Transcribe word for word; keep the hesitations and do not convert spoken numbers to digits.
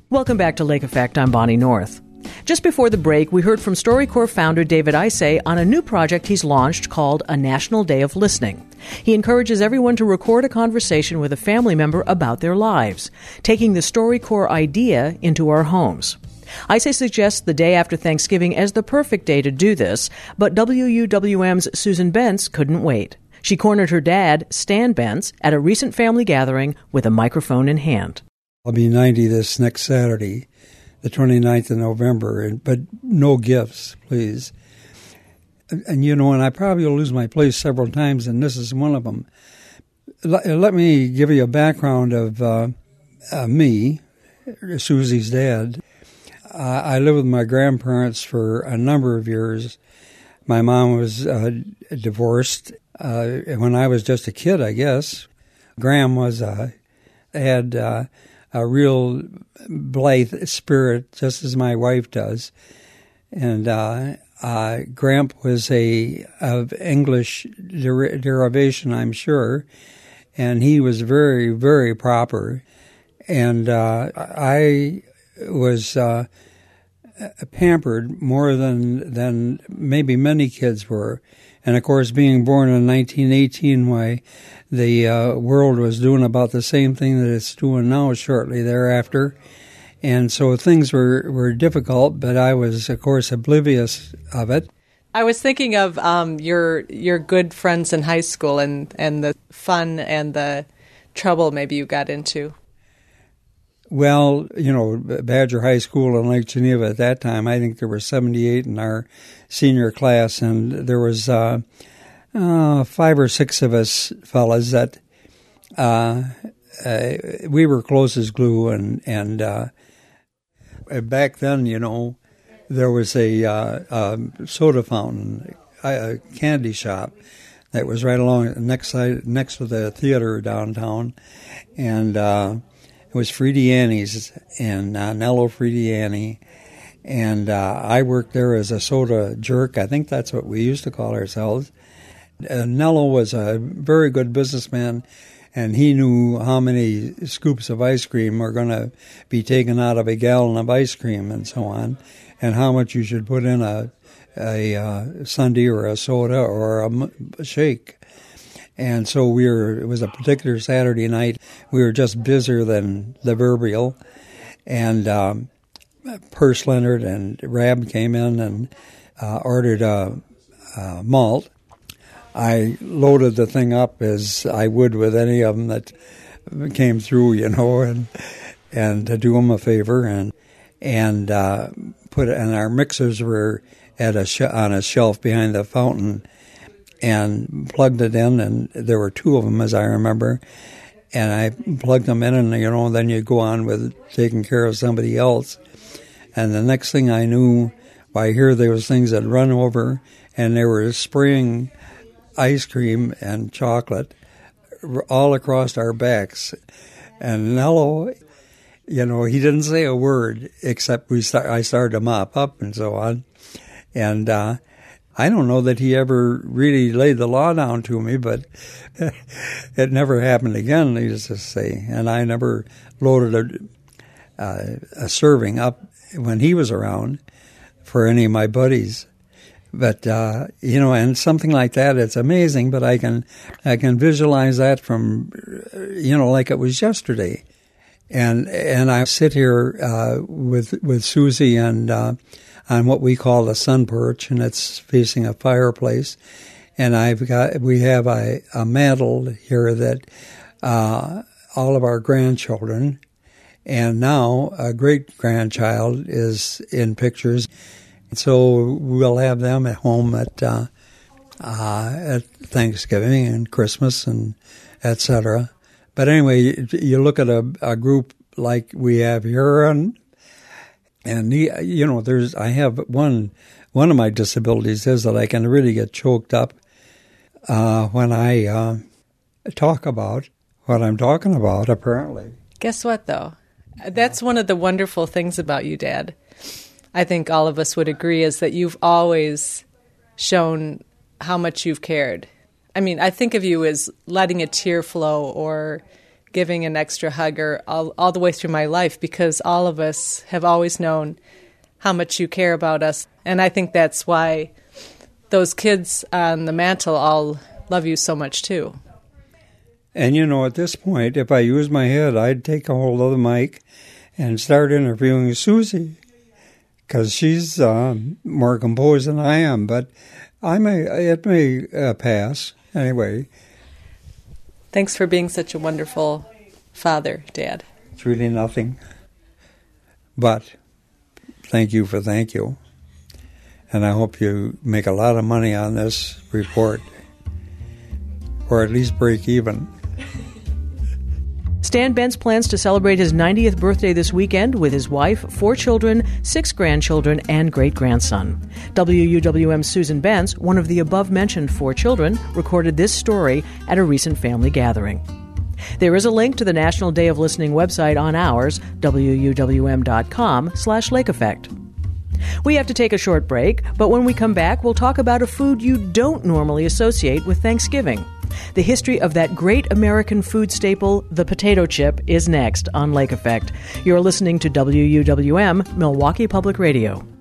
Welcome back to Lake Effect. I'm Bonnie North. Just before the break, we heard from StoryCorps founder David Isay on a new project he's launched called A National Day of Listening. He encourages everyone to record a conversation with a family member about their lives, taking the StoryCorps idea into our homes. Isay suggests the day after Thanksgiving as the perfect day to do this, but W U W M's Susan Bentz couldn't wait. She cornered her dad, Stan Bentz, at a recent family gathering with a microphone in hand. I'll be ninety this next Saturday, the twenty-ninth of November, and, but no gifts, please. And, and, you know, and I probably will lose my place several times, and this is one of them. Let, let me give you a background of uh, uh, me, Susie's dad. Uh, I lived with my grandparents for a number of years. My mom was uh, divorced uh, when I was just a kid, I guess. Graham was uh, had... Uh, a real blithe spirit, just as my wife does. And uh, uh, Gramp was a of English der- derivation, I'm sure, and he was very, very proper. And uh, I was uh, pampered more than than maybe many kids were. And, of course, being born in nineteen eighteen, why, the uh, world was doing about the same thing that it's doing now shortly thereafter. And so things were, were difficult, but I was, of course, oblivious of it. I was thinking of um, your your good friends in high school and, and the fun and the trouble maybe you got into. Well, you know, Badger High School in Lake Geneva at that time, I think there were seventy-eight in our senior class, and there was uh, uh, five or six of us fellas that uh, uh, we were close as glue. And, and uh, back then, you know, there was a, uh, a soda fountain, a candy shop that was right along next side, next to the theater downtown, and uh, it was Frediani's and uh, Nello Frediani, and uh, I worked there as a soda jerk. I think that's what we used to call ourselves. Uh, Nello was a very good businessman, and he knew how many scoops of ice cream were going to be taken out of a gallon of ice cream and so on, and how much you should put in a, a uh, sundae or a soda or a, a shake. And so we were, it was a particular Saturday night. We were just busier than the proverbial. And um, Purse Leonard and Rab came in and uh, ordered a, a malt. I loaded the thing up as I would with any of them that came through, you know, and and to do them a favor. And and uh, put and our mixers were at a sh- on a shelf behind the fountain, and plugged it in, and there were two of them, as I remember, and I plugged them in, and, you know, then you go on with taking care of somebody else. And the next thing I knew, why, here there was things that run over, and they were spraying ice cream and chocolate all across our backs. And Nello, you know, he didn't say a word, except we start, I started to mop up and so on. And, uh, I don't know that he ever really laid the law down to me, but it never happened again, needless to say. And I never loaded a, uh, a serving up when he was around for any of my buddies. But, uh, you know, and something like that, it's amazing, but I can I can visualize that from, you know, like it was yesterday. And and I sit here uh, with, with Susie and uh, on what we call the sun perch, and it's facing a fireplace. And I've got we have a, a mantle here that uh, all of our grandchildren, and now a great-grandchild is in pictures. So we'll have them at home at uh, uh, at Thanksgiving and Christmas and et cetera. But anyway, you, you look at a, a group like we have here, and And, he, you know, there's, I have one, one of my disabilities is that I can really get choked up uh, when I uh, talk about what I'm talking about, apparently. Guess what, though? That's one of the wonderful things about you, Dad. I think all of us would agree is that you've always shown how much you've cared. I mean, I think of you as letting a tear flow or giving an extra hug or all, all the way through my life, because all of us have always known how much you care about us. And I think that's why those kids on the mantle all love you so much too. And you know, at this point, if I used my head, I'd take a hold of the mic and start interviewing Susie, because she's uh, more composed than I am. But I may, it may uh, pass anyway. Thanks for being such a wonderful father, Dad. It's really nothing. But thank you for thank you. And I hope you make a lot of money on this report, or at least break even. Stan Bentz plans to celebrate his ninetieth birthday this weekend with his wife, four children, six grandchildren, and great-grandson. W U W M's Susan Bentz, one of the above-mentioned four children, recorded this story at a recent family gathering. There is a link to the National Day of Listening website on ours, W U W M dot com slash Lake Effect. We have to take a short break, but when we come back, we'll talk about a food you don't normally associate with Thanksgiving. The history of that great American food staple, the potato chip, is next on Lake Effect. You're listening to W U W M, Milwaukee Public Radio.